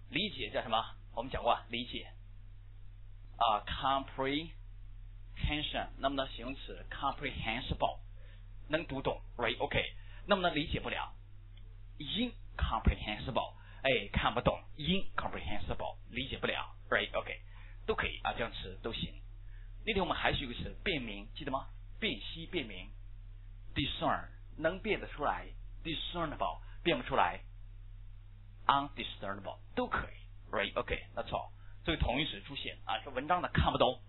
理解叫什么？我们讲过理解comprehension。那么呢，形容词 comprehensible， 能读懂 ，right OK。那么呢，理解不了 incomprehensible， 看不懂 incomprehensible， 理解不了 ，right OK， 都可以这样词都行。那天我们还学一个词辨明，记得吗？辨析辨明 discern， 能辨得出来 discernible， 辨不出来 undiscernible， 都可以 ，right OK， that's all。这个同义词出现说文章的看不懂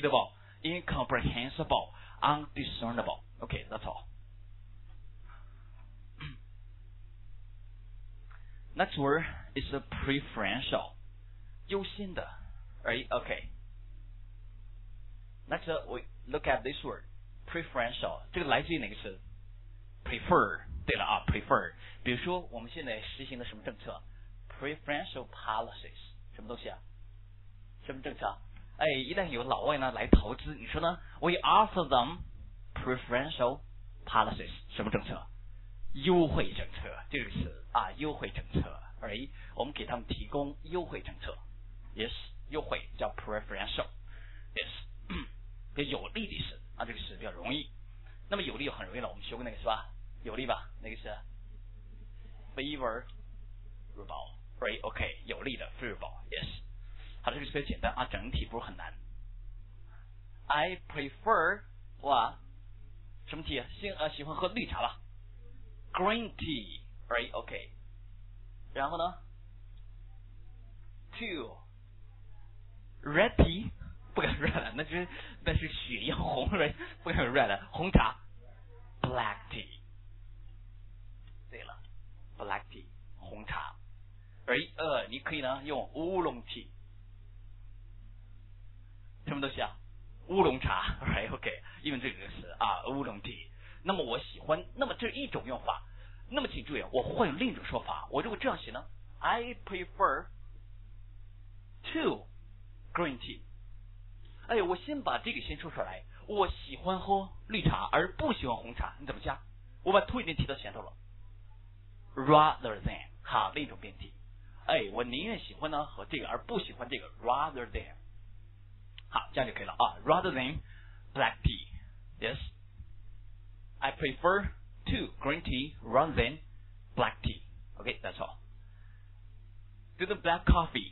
unreadable、incomprehensible、undiscernible。OK， that's all。Next word is a preferential， 优先的 ，right OK。Next we look at this word preferential， 这个来自于哪个词 ？prefer。对了prefer。比如说我们现在实行的什么政策 ？preferential policies， 什么东西什么政策？一旦有老外呢来投资，你说呢 ？We offer them preferential policies， 什么政策？优惠政策，这个词优惠政策，我们给他们提供优惠政策 ，yes， 优惠叫 preferential，yes， 比较有利的词这个词比较容易。那么有利很容易了，我们学过那个是吧？有利吧？那个是 favorable，right OK， 有利的 favorable，yes。好，这个是比较简单整体不是很难。I prefer 什么 tea 喜欢喝绿茶吧 ？Green tea， right OK。然后呢 ，2 red tea 不敢 red， 那是血一样红 ，right 不敢 red， 红茶 black tea。对了 ，black tea 红茶 ，right 你可以呢用乌龙 tea。什么东西乌龙茶 ，right OK， 因为这个词乌龙 tea。那么我喜欢，那么这是一种用法。那么请注意，我换另一种说法。我如果这样写呢 ，I prefer to green tea。我先把这个先说出来，我喜欢喝绿茶，而不喜欢红茶，你怎么加？我把 to 已经提到前头了 ，rather than， 好，另一种变体。我宁愿喜欢呢和这个，而不喜欢这个 ，rather than。好，这样就可以了rather than black tea, yes, I prefer to green tea rather than black tea. Okay, that's all. To the black coffee.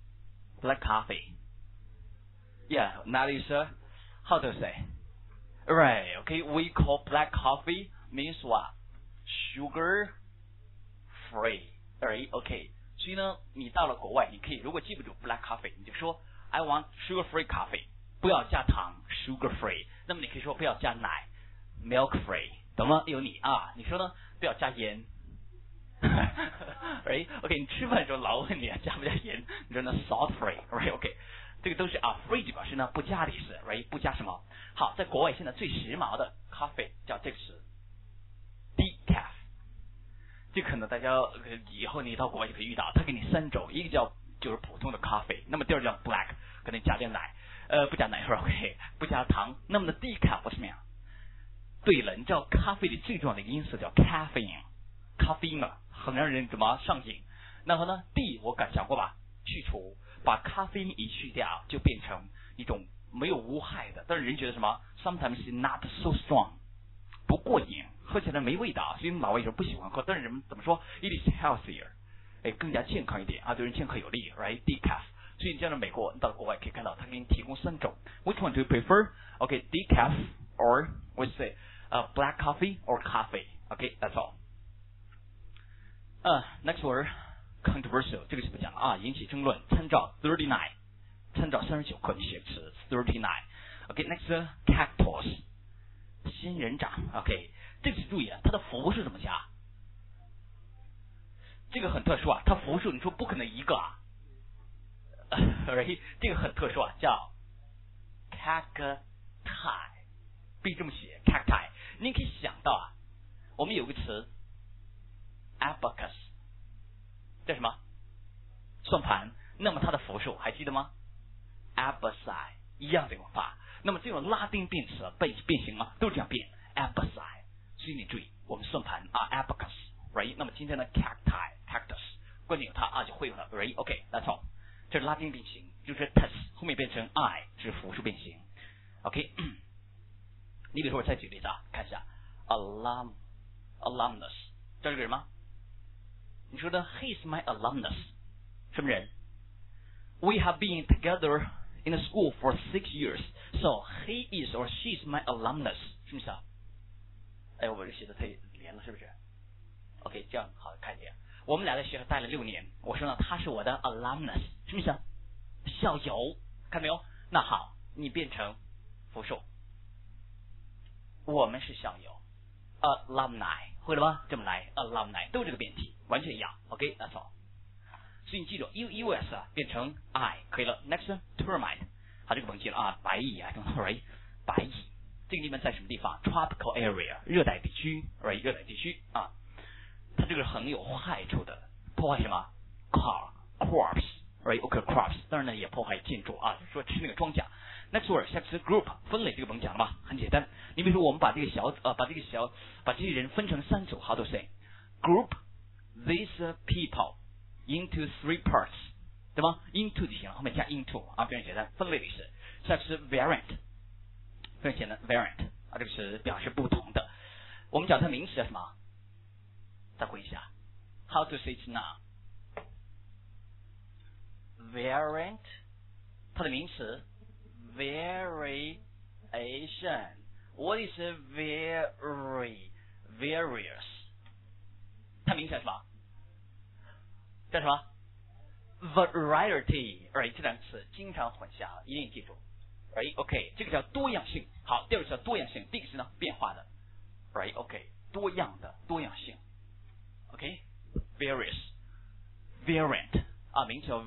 Yeah, that is how to say? Right, okay, we call black coffee means what? Sugar free. Right, okay. 所以呢，你到了国外，你可以如果记不住 black coffee， 你就说I want sugar-free coffee， 不要加糖 ，sugar-free。那么你可以说不要加奶 ，milk-free， 懂吗？有你你说呢？不要加盐，right？ OK， 你吃饭的时候老问你加不加盐，你说呢 salt-free，right？ OK， 这个都是free 就表示呢不加的意思 ，right？ 不加什么？好，在国外现在最时髦的咖啡叫这个词 decaf， 这可能大家以后你到国外就可以遇到，他给你3种，一个叫就是普通的咖啡，那么第二叫 black， 可能加点奶，不加奶是 OK， 不加糖。那么的 decaf 是什么呀？对了，你知道咖啡里最重要的一个因素叫 caffeine， 咖啡因很让人怎么上瘾。然后呢 ，D 我讲过吧，去除，把咖啡因一去掉，就变成一种没有无害的。但是人觉得什么 ？Sometimes not so strong， 不过瘾，喝起来没味道，所以老外有时候不喜欢喝。但是人们怎么说 ？It is healthier。更加健康一点对人健康有利 ，right? Decaf。所以你到了美国，到国外可以看到，它给你提供3种。Which one do you prefer? Okay, decaf or we say black coffee or coffee. Okay, that's all. Next word, controversial. 这个是不讲了引起争论。参照39，参照39课的写词 39。Okay, next cactus， 仙人掌。Okay， 这个是注意它的复数怎么加？这个很特殊它复数你说不可能一个right？ 这个很特殊叫 cacti， 必这么写 cacti。你可以想到我们有个词 abacus， 叫什么？算盘。那么它的复数还记得吗 ？abaci 一样的用法。那么这种拉丁变词变形都这样变 abaci。所以你注意，我们算盘abacus。Right， 那么今天的 cactus 关键有它啊就会用了 right OK that's all。这是拉丁变形，就是 tus 后面变成 I 是复数变形。OK， 你比如说我再举例子啊，看一下 alumnus， 知道这个人吗？你说的 he is my alumnus， 什么人 ？We have been together in the school for 6 years, so he is or she is my alumnus， 什么意思啊？哎，我这写的太连了，是不是 ？OK， 这样好看一点。我们俩在学校待了6年，我说呢，他是我的 alumnus， 什么意思啊？校友，看没有？那好，你变成复数，我们是校友 ，alumni， 会了吗？这么来 ，alumni 都这个变体，完全一样。OK，that's all。所以你记住 ，us 啊变成 I 可以了。Next termite， 它这个甭记了啊，白蚁啊 ，right， 白蚁，这个地方在什么地方 ？Tropical area， 热带地区 ，right， 热带地区啊。它这个很有害处的，破坏什么 ？crops，right？OK，crops， 当然呢也破坏建筑啊，说吃那个庄稼。Next word， 下次 group 分类这个甭讲了吧，很简单。你比如说我们把这些人分成3组 ，how to say？Group these people into 3 parts， 对吗 ？into 就行了，后面加 into 啊，非常简单，分类的意思。下次 variant， 非常简单 variant 啊，这个是表示不同的。我们讲它名词叫什么？再回一下 ，how to say it now？ variant， 它的名词 variation。What is various？ 它名词叫什么？叫什么 ？variety， 这两个词经常混淆，一定记住。OK， 这个叫多样性。好，第二个叫多样性，第一个是呢变化的。OK， 多样的多样性。OK，various， variant 啊，名词叫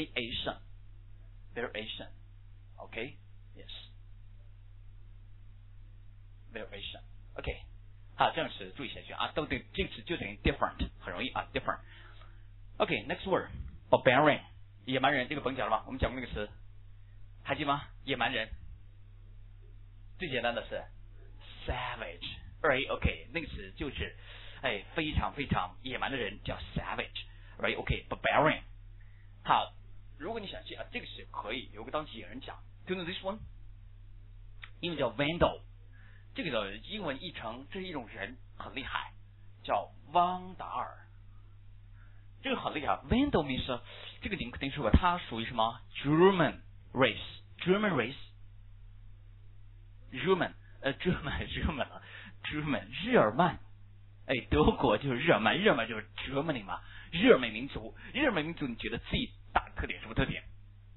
variation。OK，yes，variation。OK， 好，这样词注意下去啊，都对，这个词就等于 different， 很容易啊 ，different。OK，next word，barbarian， 野蛮人，这个甭讲了吧？我们讲过那个词，还记得吗？野蛮人，最简单的是 savage。OK， 那个词就是。非常非常野蛮的人叫 savage，right？OK，barbarian。好，如果你想记啊，这个是可以有个当地人讲 ，Do you know this one？ 英文叫 vandal， 这个的英文译成这是一种人很厉害，叫汪达尔。这个很厉害 ，vandal means 这个你肯定说过，它属于什么 German race，German race，German 日耳曼。德国就是日耳曼，日耳曼就是 Germany 嘛，日耳曼民族，日耳曼民族，你觉得最大的特点什么特点？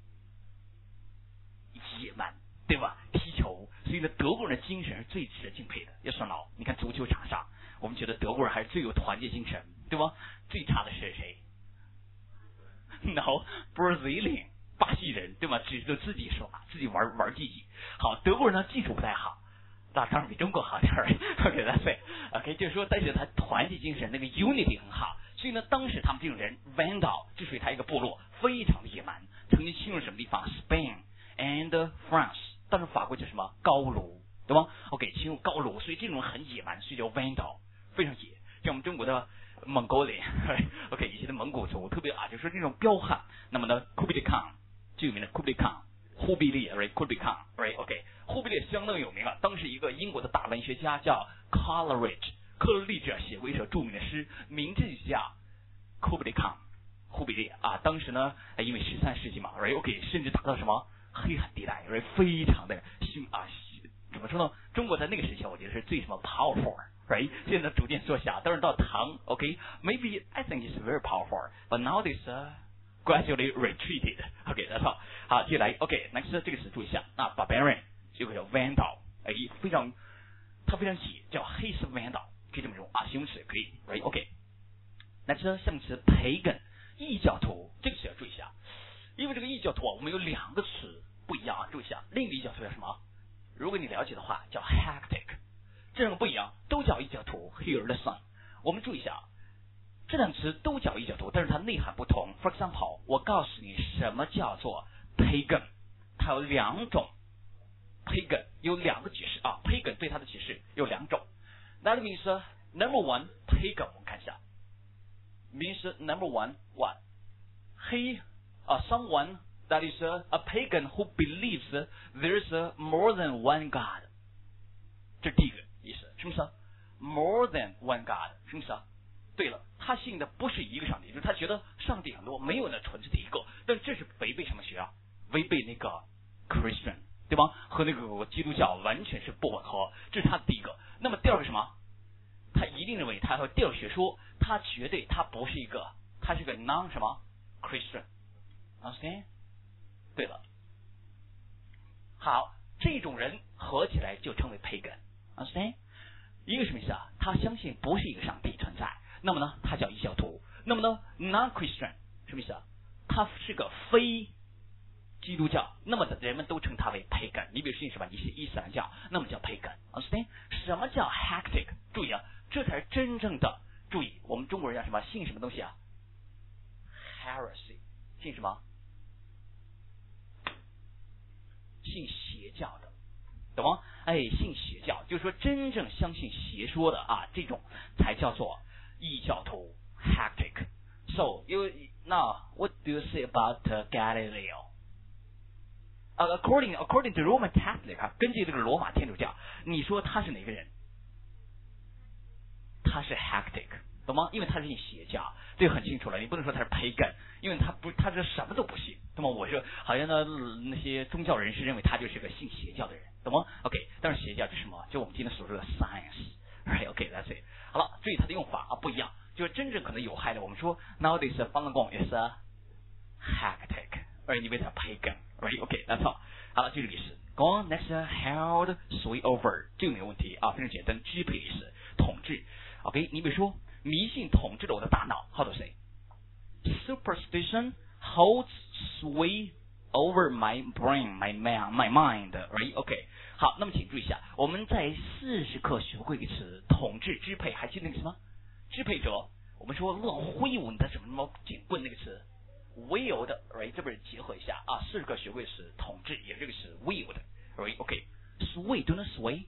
野蛮，对吧？踢球，所以呢，德国人的精神是最值得敬佩的。要说老，你看足球场上，我们觉得德国人还是最有团结精神，对吧？最差的是谁 ？No， Brazilian， 巴西人，对吗？只知道自己耍，自己玩积极。好，德国人呢技术不太好。当然比中国好点儿 ，OK， that's it。OK， 就是说，但是他团结精神那个 unity 很好，所以呢，当时他们这种人 vandal 就属于他一个部落，非常的野蛮，曾经侵入什么地方 ？Spain and France， 当时法国叫什么高卢，对吗 ？OK， 侵入高卢，所以这种人很野蛮，所以叫 vandal， 非常野。像我们中国的蒙古人 ，OK， 以前的蒙古族特别啊，就是这种彪悍。那么呢 ，Kublai Khan 最有名的 Kublai Khan。忽必烈 ，Kublai Khan，OK， 忽必烈相当有名啊。当时一个英国的大文学家叫 Coleridge， 克勒利者写过一首著名的诗，名字就叫 Kublai Khan， 忽必烈啊。当时呢，因为13世纪嘛 ，OK， 甚至达到什么黑暗地带，非常的怎么说呢？中国在那个时期，我觉得是最什么 powerful，现在逐渐缩小。当然到唐 ，OK，maybe I think it's very powerful，but nowadays gradually retreated。OK，that's all。好，接下来 OK，next 这个词注意一下啊 ，barbarian 这个叫 vandal， 它非常野，叫黑色 vandal， 可以这么用啊，形容词可以 ，right？OK。next 下面词 pagan 异教徒，这个词要注意一下，因为这个异教徒啊，我们有2个词不一样啊，注意一下，另一个异教徒叫什么？如果你了解的话，叫 hectic， 这2个不一样，都叫异教徒 ，Hear the sun。我们注意一下。这2个词都叫异教徒，但是它内涵不同。For example， 我告诉你什么叫做 pagan， 它有2种 pagan 有2个解释啊。pagan 对它的解释有2种。That means number one pagan， 我们看一下 means number one, what? He, someone that is a pagan who believes there's more than one God. 这是第一个意思，什么意思 ？More than one God， 什么意思啊？对了，他信的不是一个上帝，就是他觉得上帝很多，没有那纯粹的一个。但这是违背什么学啊？违背那个 Christian， 对吧？和那个基督教完全是不吻合。这是他的第一个。那么第二个什么？他一定认为他和第二学说，他绝对他不是一个，他是个 non 什么 Christian，understand？ 对了，好，这种人合起来就称为 pagan，understand？ 一个什么意思啊？他相信不是一个上帝存在，那么呢，他叫异教徒。那么呢 ，non Christian 什么意思啊？他是个非基督教，那么人们都称他为 pagan。你比如信什么一些伊斯兰教，那么叫 pagan，understand？ 什么叫 hectic？ 注意啊。这才是真正的，注意，我们中国人叫什么？信什么东西啊 ？heresy， 信什么？信邪教的，懂吗？信邪教，就是说真正相信邪说的啊，这种才叫做异教徒 hectic。So now what do you say about Galileo? According to Roman Catholic， 根据这个罗马天主教，你说他是哪个人？他是 hectic， 懂吗？因为他是信邪教，这个很清楚了。你不能说他是 pagan， 因为他是什么都不信，懂吗？我说好像呢那些宗教人士认为他就是个信邪教的人，懂吗 ？OK， 但是邪教是什么？就我们今天所说的 science。OK，that's it。好了，注意它的用法啊不一样，就是真正可能有害的。我们说 nowadays Falun Gong is a hectic， 而你为它 pagan，right？OK，that's all。好了，这个意思。Go on next held sway over， 这个没有问题啊，非常简单，支配意思，统治。OK， 你比如说迷信统治了我的大脑 ，How to say? Superstition holds sway over my brain, my mind, right? OK， 好，那么请注意一下，我们在40课学过一个词，统治、支配，还记得那个什么？支配者，我们说乱挥舞你的什么警棍那个词 ，wield， right？ 这边结合一下啊，40课学过一个词，统治也是这个词 wield， right？ OK，sway， do you know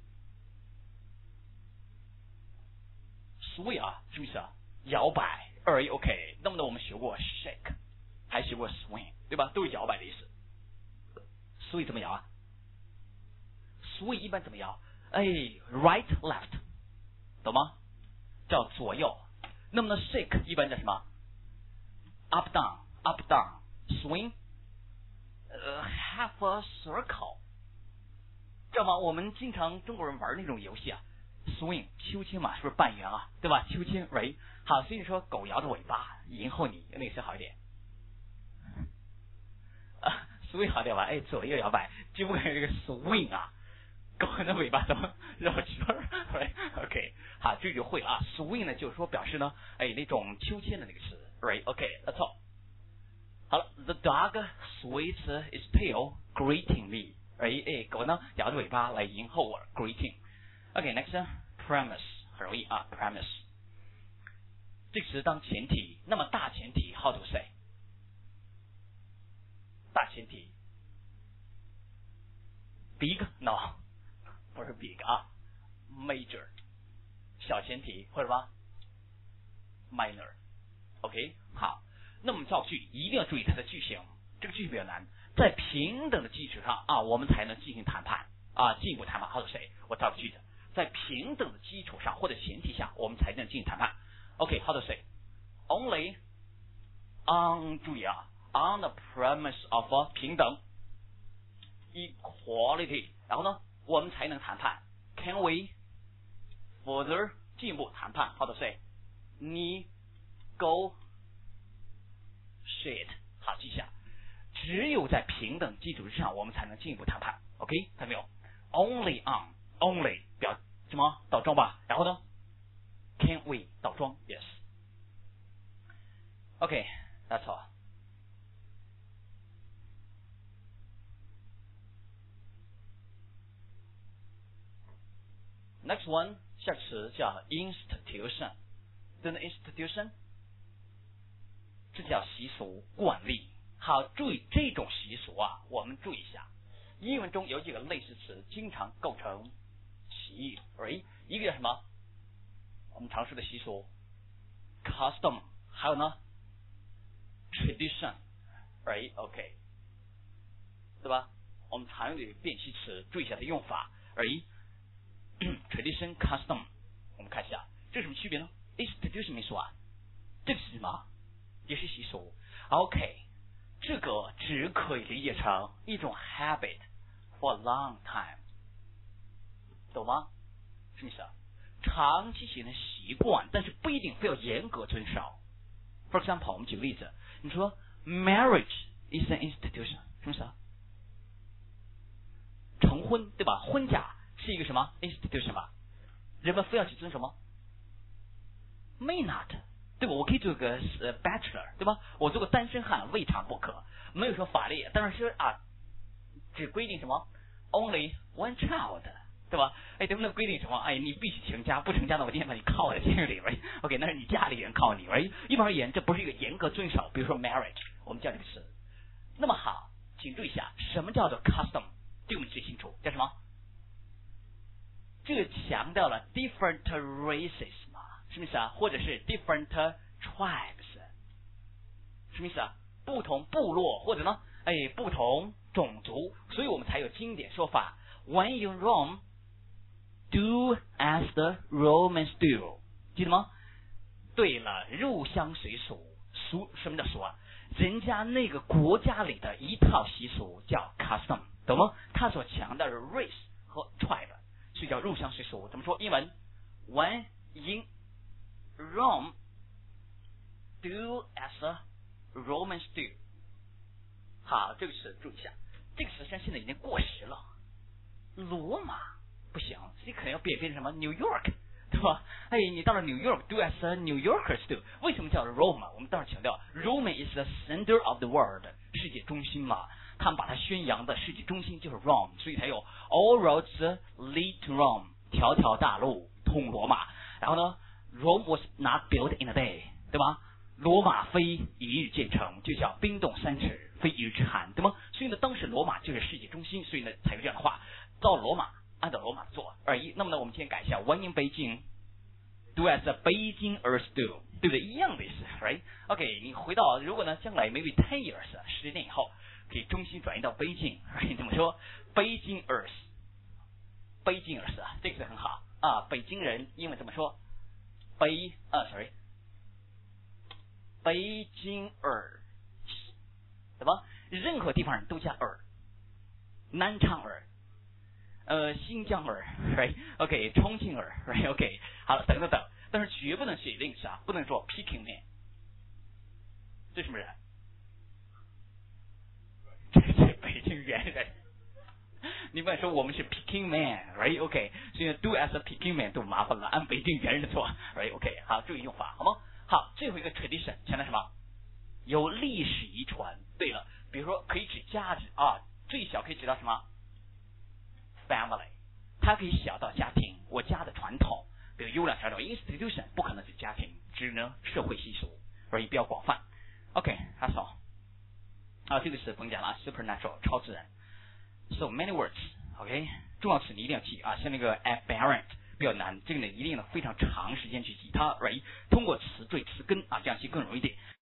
sway？Sway 啊，什么意思啊？摇摆。OK， 那么呢，我们学过 shake， 还学过 swing， 对吧？都是摇摆的意思。sway 怎么摇啊 ？sway 一般怎么摇？right left， 懂吗？叫左右。那么呢 shake 一般叫什么 ？up down。swing， half a circle， 知道吗？我们经常中国人玩那种游戏啊。swing 秋千嘛，是不是半圆啊？对吧？秋千 right？ 好，所以说狗摇着尾巴迎候你，那个是好一点。swing 好点吧？左右摇摆，就不可以这个 swing 啊，狗的尾巴怎么绕圈儿 ？OK， 好，这就会了啊。swing 呢，就是说表示呢，那种秋千的那个词 ，right？OK，that's all。好了 ，the dog sways its tail greeting me， 狗呢摇着尾巴来迎候我 ，greeting。OK，next premise 很容易啊 ，premise 这个词当前提，那么大前提 how to say？ 大前提 big no 不是 big 啊 ，major 小前提或者什么 minor。OK， 好，那么造句一定要注意它的句型，这个句型比较难，在平等的基础上啊，我们才能进行谈判啊，进一步谈判 how to say？ 我造个句子。在平等的基础上或者前提下，我们才能进行谈判。OK，how to say？ Only on 注意啊 ，on the premise of 平等 equality， 然后呢，我们才能谈判。Can we further 进一步谈判 ？How to say？ Negotiate， 好记下，只有在平等基础之上，我们才能进一步谈判。OK， 看到没有 ？Only on。Only 表什么倒装吧，然后呢 ，Can we 倒装 ？Yes。OK，that's all。Next one， 下词叫 institution， 对呢 institution， 这叫习俗惯例。好，注意这种习俗啊，我们注意一下，英文中有几个类似词经常构成歧义 ，right？ 一个叫什么？我们常说的习俗 ，custom， 还有呢 tradition right OK 对吧？我们常用的辨析词，注意一下它用法。而tradition custom 我们看一下这是什么区别呢？ institution 没说啊，这个是什么？也是习俗。 OK 这个只可以理解成一种 habit for a long time， 懂吗？什么意思啊？长期形成习惯，但是不一定非要严格遵守。For example 我们举个例子，你说 marriage is an institution， 什么意思啊？成婚对吧？婚嫁是一个什么 institution 吧？人们非要去遵守吗？ May not， 对吧？我可以做个bachelor 对吧？我做个单身汉未尝不可，没有说法律，但是啊，只规定什么 only one child， 对吧？哎，能不能规定什么？哎，你必须成家，不成家呢，我今天把你铐在监狱里边。OK， 那是你家里人铐你。一般而言，这不是一个严格遵守。比如说 marriage， 我们叫这个词。那么好，请注意一下，什么叫做 custom？ 这个我们记清楚，叫什么？这个强调了 different races 嘛，什么意思啊？或者是 different tribes， 什么意思啊？不同部落或者呢，哎，不同种族，所以我们才有经典说法 When you Rome, do as the Romans do， 记得吗？对了，入乡随俗，什么叫俗啊？人家那个国家里的一套习俗叫 custom， 懂吗？它所强调的 race 和 tribe， 所以叫入乡随俗。怎么说？英文 When in Rome, do as the Romans do。 好，这个词注意一下，这个词现在已经过时了。罗马不行，你可能要变成什么 New York， 对吧？哎，你到了 New York do as the New Yorkers do。 为什么叫 Rome？ 我们当时强调 Rome is the center of the world， 世界中心嘛。他们把它宣扬的世界中心就是 Rome， 所以才有 All roads lead to Rome， 条条大路通罗马。然后呢 Rome was not built in a day， 对吧？罗马非一日建成，就叫冰冻三尺非一日之寒，对吗？所以呢，当时罗马就是世界中心，所以呢才有这样的话，到罗马按照罗马做而已。那么呢，我们先改一下 When in Beijing, do as the Beijingers do， 对不对？一样的意思 ，right？ OK， 你回到如果呢，将来 maybe 10 years 10年以后，可以中心转移到北京，怎么说 ？Beijingers， 啊，这个词很好啊。北京人英文怎么说？北京儿，对吧？任何地方人都加儿，南昌儿，新疆儿 ，right？ OK， 重庆儿 ，right？ OK， 好了，等，但是绝不能写另词啊，不能说 Peking man， 这什么人？这是北京猿人。你不能说我们是 Peking man，right？ OK， 所以 do as a Peking man 都麻烦了，按北京猿人的做 ，right？ OK， 好，注意用法，好吗？好，最后一个 tradition 强调什么？有历史遗传。对了，比如说可以指家指啊，最小可以指到什么 ？family， 它可以小到家庭，我家的传统，比如优良传统 institution 不可能指家庭，只能社会习俗，而且比较广泛。OK，that's all。啊，这个词甭讲了 ，supernatural 超自然。So many words，OK， 重要词你一定要记啊，像那个 aberrant。比较难，这个呢一定要非常长时间去记它，right？ 通过词缀词根啊，这样记更容易一点。